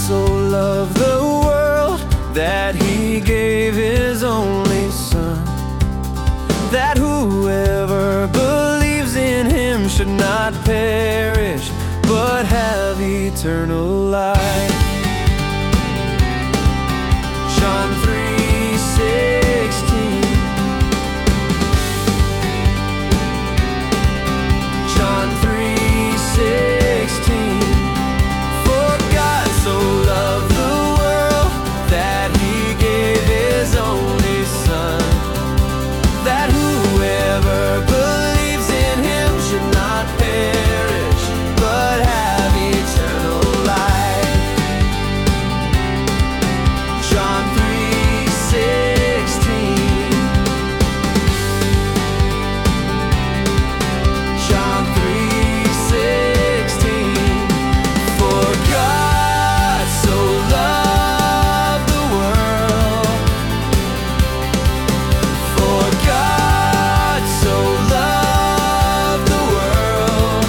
so loved the world that He gave His only Son, that whoever believes in Him should not perish, but have eternal life. John 3:16. John 3:16. For God so loved the world that He gave His only Son, that whoever believes in Him should not perish, but have eternal life. John 3:16. John 3:16. For God so loved the world. For God so loved the world.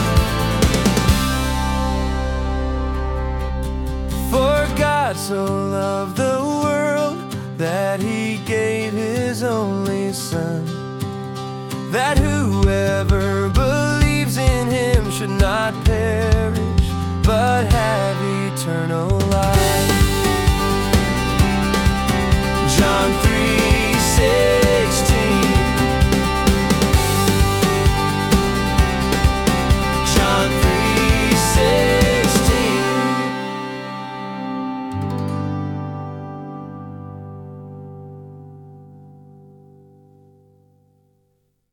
For God so loved the world that He gave His only Son, that whoever believes in Him should not perish, but have eternal life.